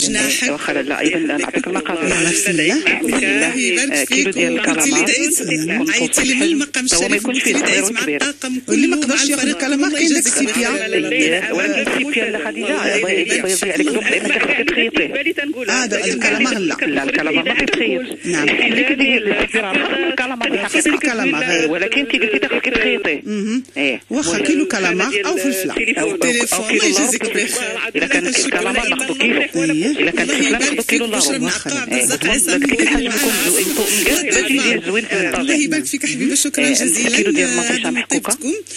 واخا لا اذا نعطيك المقادير. بسم الله. كيلو ديال الكالامار عيطي لي من المقام هو ما يكونش فيه صغير وكبير. واللي ما قدرش ياخذ الكالامار كاين داك السيبيا، ولكن السيبيا لا خديجه يضيع عليك الوقت لانك خصك تخيطيه. الكالامار لا الكالامار ما كيتخيط. نعم اللي كيدير السيبيا الكالامار خاص الكالامار، ولكن كي قلتي خصك تخيطيه. واخا كيلو كالامار او فلفله او كيلو لا اذا كان الكالامار ناخذ كيلو، اذا كان الفلفله ناخذ كيلو لا الله يبارك فيك حبيبه، شكرا جزيلا. كيلو ديال المطيشه محكوكه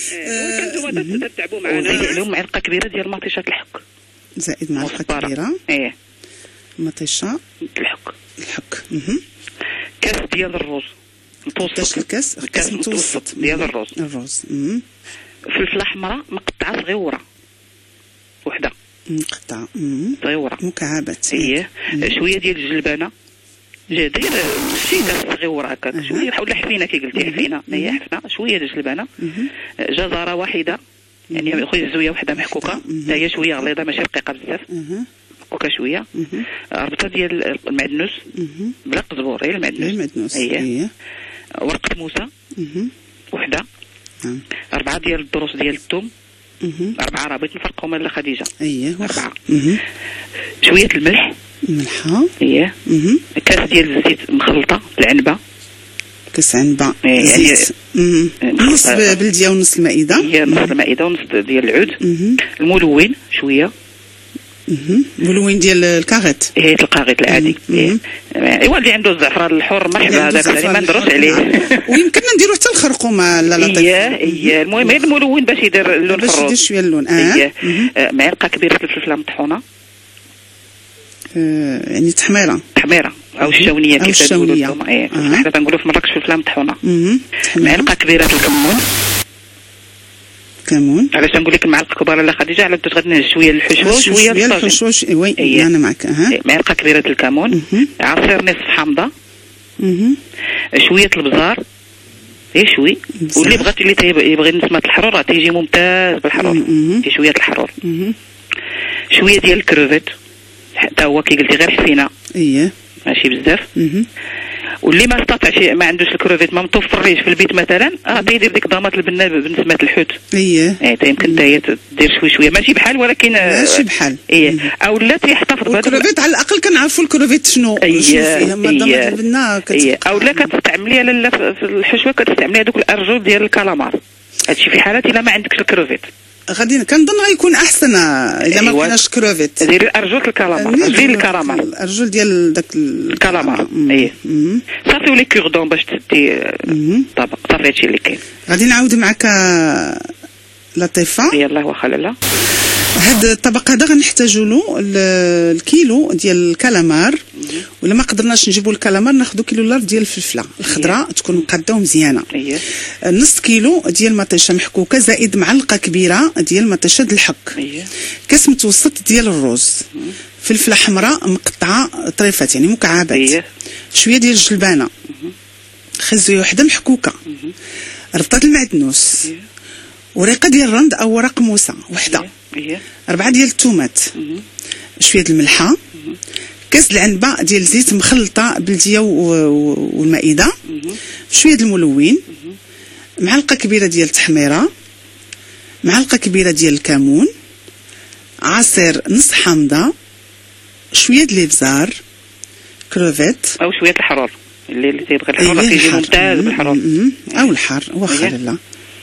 وزيد عليهم معلقه كبيره ديال مطيشه الحك زائد معلقه كبيره مطيشه الحك. كاس ديال الرز متوسط، كاس متوسط ديال الرز فلفله حمراء مقطعه صغيره وحده مقطعه صغيره مكعبات، شويه ديال الجلبانه دير شي كاس صغيره هكاك، شويه بحال حفينه كي قلتي حفينه هي حفنه، شويه ديال الجلبانه، جزره واحده يعني خويا زويه وحده محكوكه حتى هي شويه غليظه ماشي رقيقه بزاف محكوكه شويه، ربطه ديال المعدنوس بلا قزبور، هي المعدنوس هي ورقه موسى وحده، 4 ديال الضروس ديال الثوم، 4 رابط نفرقهم لا خديجه 4 شويه الملح ملحه كاس ديال الزيت مخلطه العنبه، كاس عنبه زيت نص بلديه ونص المائده، هي نص المائده ونص ديال العود، الملون شويه ملون ديال الكاغيط، الكاغيط العادي، ايوا اللي عنده الزعفران الحر مرحبا، هذاك اللي ما ندروش عليه ويمكن نديرو حتى الخرقومه لا لطيف، هي المهم غير الملون باش يدير اللون في الرز، باش يدير شويه اللون. معلقه كبيره الفلفله مطحونه، يعني تحميره او الشاونيه كيف تقولوا انتم، حنا تنقولوا في مراكش فلفله مطحونه، معلقه كبيره الكمون، علاش نقول لك المعلقه كبيره لا خديجه، على باش غادي شويه الحشوه وشويه الحشوش، وي انا معك. معلقه كبيره الكمون، عصير نصف حامضه، شويه البزار شوي، واللي بغات اللي يبغي نسمه الحرور تيجي ممتاز بالحرور، شويه الحرور، شويه ديال الكروفيت حتى هو كي قلتي غير حسينه ماشي بزاف، واللي ما استطاعش ما عندوش الكروفيت ما متوفريش في البيت مثلا تيدير ديك ضامات البنه بنسمه الحوت، يمكن حتى تدير شويه ماشي بحال ولكن ماشي بحال او لا تيحتفظ بهذا الكروفيت، على الاقل كنعرفوا الكروفيت شنو فيه، ما ضامات البنه او لا كتستعمليها لا في الحشوه كتستعملي هذوك الارجل ديال الكالامار، هادشي في حالات الا ما عندكش الكروفيت غادي كنظن غيكون احسن الا ما كناش كروفيت، ديري ارجل الكالامار، الارجل ديال داك الكالامار صافي، ولي كوردون باش تدي طبق، صافي هادشي اللي كاين. غادي نعاود معك لطيفه، يلاه واخا لالا. هاد الطبق هذا غنحتاجوا له الكيلو ديال الكالامار، ولا ما قدرناش نجيبوا الكالامار ناخذوا كيلو لار ديال الفلفله الخضراء تكون مقاده ومزيانه، نص كيلو ديال مطيشه محكوكه زائد معلقه كبيره ديال مطيشه الحك، كاس متوسط ديال الرز، فلفله حمراء مقطعه طريفات يعني مكعبات، شويه ديال الجلبانه، خزويه وحده محكوكه، ربطه المعدنوس، ورقه ديال الرند او ورق موسى وحده، 4 ديال الثومات، شويه الملحه، كاس العنبه ديال الزيت مخلطه بلديه والمائده، شويه الملون، معلقه كبيره ديال التحميره، معلقه كبيره ديال الكمون، عصير نص حامضه، شويه ديال الابزار، كروفيت او شويه الحرور، اللي تيبغي الحرور كيجي ممتاز بالحرور او الحار واخا لا،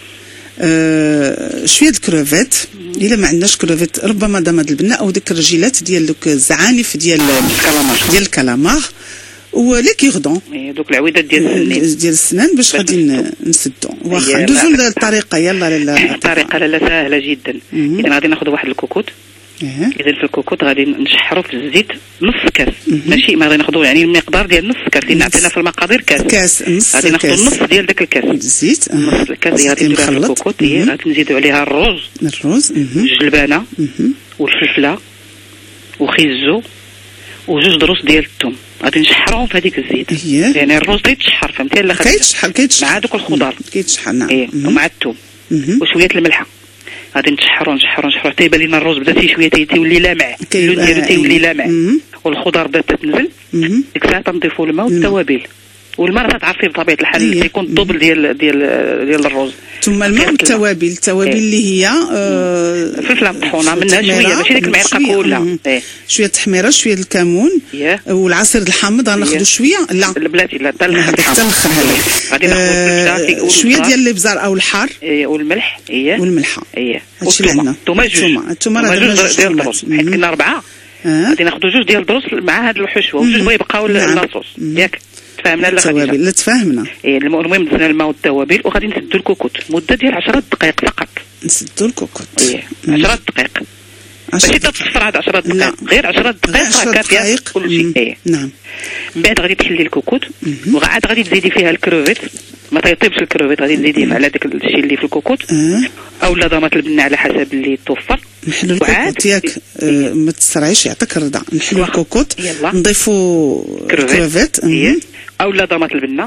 شويه الكروفيت، الا ما عندناش كروفيت ربما ضماد البنه او ديك الرجيلات ديال دوك الزعانف ديال الكالامار ولي كيردون، دوك العويدات ديال السنان باش غادي نسدو. واخا ندوزو للطريقه، يلا الطريقه لا سهله جدا. اذا غادي ناخذ واحد الكوكوط، اذا في الكوكوط غادي نشحروا في الزيت نص كاس، ماشي ما غادي ناخذوا يعني المقدار ديال نص كاس، اللي عطينا في المقادير كاس غادي ناخذوا النص ديال داك الكاس الزيت، نص الكاس اللي غادي نديروها في الكوكوط، غادي نزيدوا عليها الرز الجلبانه والفلفله وخيزو وجوج دروس ديال الثوم، غادي نشحرهم في هذيك الزيت، يعني الرز تيتشحر فهمتي لا كيتشحر مع دوك الخضار كيتشحر نعم، ومع الثوم وشويه الملحه غادي نشحروا حتى يبان لنا الروز بدا شويه تيولي لامع، اللون ديالو تيولي لامع، والخضر بدات تنزل. ديك الساعه تنضيفوا الماء والتوابل، والماء راه تعرفي بطبيعه الحال تيكون الدوبل ديال الروز. ثم الماء والتوابل، اللي هي فلفله مطحونه منها شويه، ماشي ديك المعلقه كلها، شويه تحميره، شويه الكمون والعصير الحامض غناخذوا شويه. لا بلاتي لا حتى الاخر غادي ناخذوا شويه ديال الابزار او الحار والملح. والملحه هادشي اللي عندنا. الثوم راه ديال الدروس، حيت كنا 4 غادي ناخذوا 2 ديال الدروس مع هاد الحشوه، و2 بغا يبقاو لاصوص ياك. تفاهمنا لا خديجه؟ لا تفاهمنا. المهم دزنا الماء والتوابل وغادي نسدوا الكوكوت مده ديال 10 دقائق فقط. نسدوا الكوكوت 10 دقائق، ماشي تصفر هاد 10 دقائق، غير 10 دقائق راه كافيه كلشي. نعم. من بعد غادي تحلي الكوكوت وعاد غادي تزيدي فيها الكروفيت، ما تيطيبش الكروفيت، غادي تزيديه على داك الشيء اللي في الكوكوت او لا ضمات البنه على حسب اللي توفر. نحلو الكوكوت ياك ما تسرعيش، يعطيك الرضا. نحلو الكوكوت نضيفوا كروفيت او لا ضمات البنه.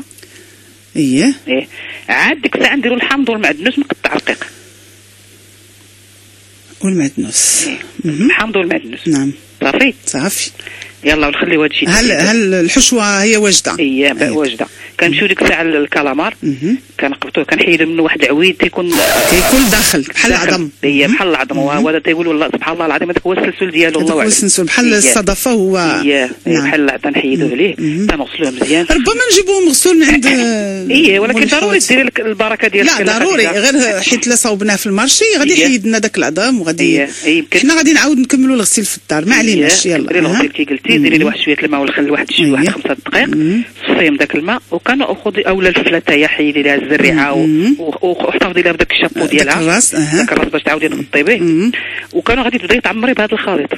عاد ديك الساعه نديروا الحامض والمعدنوس مقطع رقيق. والمعدنوس الحامض والمعدنوس. نعم صافي يلا ونخليو هادشي. هل الحشوه هي واجده؟ واجده. كنمشيو ديك الساعه للكالامار، كنقبطوه كنحيدو منه واحد عويد كيكون داخل بحال العظم. بحال العظم، وهو هذا تيقول والله سبحان الله العظيم هذاك هو السلسل ديالو. الله اعلم. السلسل بحال الصدفه هو. بحال العظم نحيدوه عليه تنغسلوه مزيان. ربما نجيبوه مغسول من عند ولكن ضروري ديري البركه ديالك. لا ضروري، غير حيت لا صوبناه في المارشي غادي يحيد لنا داك العظم وغادي حنا غادي نعاود نكملوا الغسيل في الدار، ما عليناش. يلا ديري الغسيل كي قلتي، ديري لي واحد شويه الماء والخل، واحد 5 دقائق، صفيهم داك الماء وكناخذ اولا الفلفله تاعي حيدي لها الزريعه واحتفظي لها بداك الشابو ديالها، داك الراس باش تعاودي تغطي به. وكانوا غادي تبداي تعمري بهذا الخليط،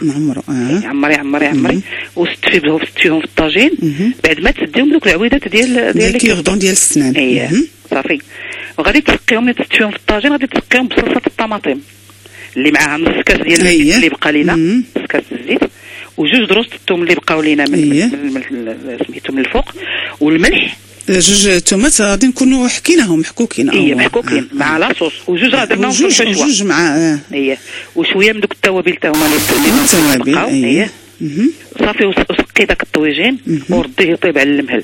عمري وستفيهم في الطاجين. بعد ما تسديهم دوك العويدات ديال الكيردون ديال السنان. صافي. وغادي تسقيهم، ملي تستفيهم في الطاجين غادي تسقيهم بصلصه الطماطم اللي معاها نص كاس ديال الزيت اللي بقى لينا، نص كاس الزيت، و2 دروس الثوم اللي بقاو لينا من سميتو من الفوق، والملح. 2 تومات غادي نكونوا حكيناهم محكوكين. محكوكين مع لاصوص، و2 راه درناهم في الحشوه. 2 مع وشويه من دوك التوابل تا هما اللي بقاو. صافي. وسقي داك الطويجين ورديه يطيب على المهل.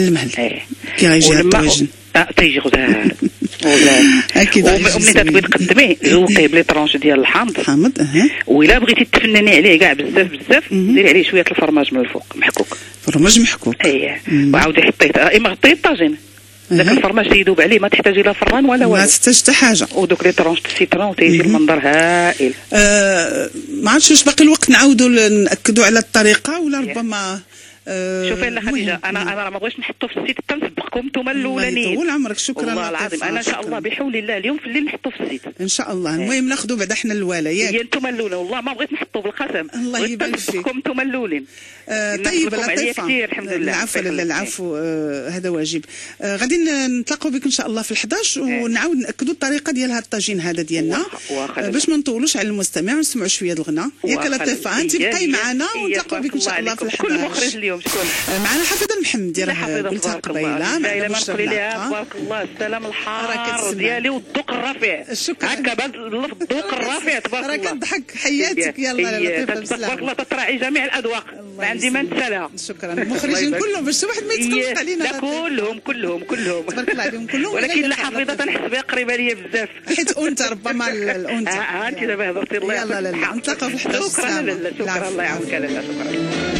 كي غيجي الطويجين تيجي غزال. اكيد. وملي تبغي تقدميه زوقيه بلي طرونش ديال الحامض. وإلا بغيتي تفنني عليه كاع بزاف ديري عليه شويه الفرماج من الفوق محكوك. فرماج محكوك. وعاودي حطيه اما غطيه الطاجين. داك الفرماج تيذوب عليه، ما تحتاج الى فران ولا والو، ما تحتاج حتى حاجه. ودوك لي طرونش السيترون تيجي المنظر هائل. ما عرفتش واش باقي الوقت نعاودوا ناكدوا على الطريقه ولا ربما شوفي لا خديجه، انا ما بغيتش نحطو في الزيت تنسبقكم نتوما الاولانيين. طول عمرك. شكرا والله العظيم. انا ان شاء الله بحول الله اليوم في الليل نحطو في الزيت ان شاء الله. المهم ناخذوا بعدا حنا الاولى ياك. هي نتوما الاولى، والله ما بغيت نحطو بالقسم. الله يبارك فيك. نسبقكم نتوما الاولين. طيب لطيفه. الحمد لله. العفو. لا العفو، هذا واجب. غادي نتلاقاو بك ان شاء الله في 11 ونعاود ناكدوا الطريقه ديال هذا الطاجين هذا ديالنا باش ما نطولوش على المستمع ونسمعوا شويه الغناء. ياك لطيفه انت بقاي معنا ونتلاقاو بك ان شاء الله في 11. كل مخرج اليوم شكون معنا؟ حفيظه المحمد راه قلتها قبيله. ما نقولي لها تبارك الله السلام الحار ديالي والذوق الرفيع. هكا بهذا اللفظ الذوق الرفيع تبارك الله. راه كنضحك. حياتك. يلا لطيفه تبارك الله تراعي جميع الاذواق، ما عندي ما ننسى لها. شكرا. المخرجين كلهم باش واحد ما يتقلق علينا. لا كلهم تبارك الله عليهم كلهم. ولكن لا حفيظه تنحسبها قريبه ليا بزاف، حيت انت ربما الانثى. انت دابا هضرتي الله. يلا لا نتلاقاو في 11 الساعه. شكرا الله يعاونك. لا شكرا.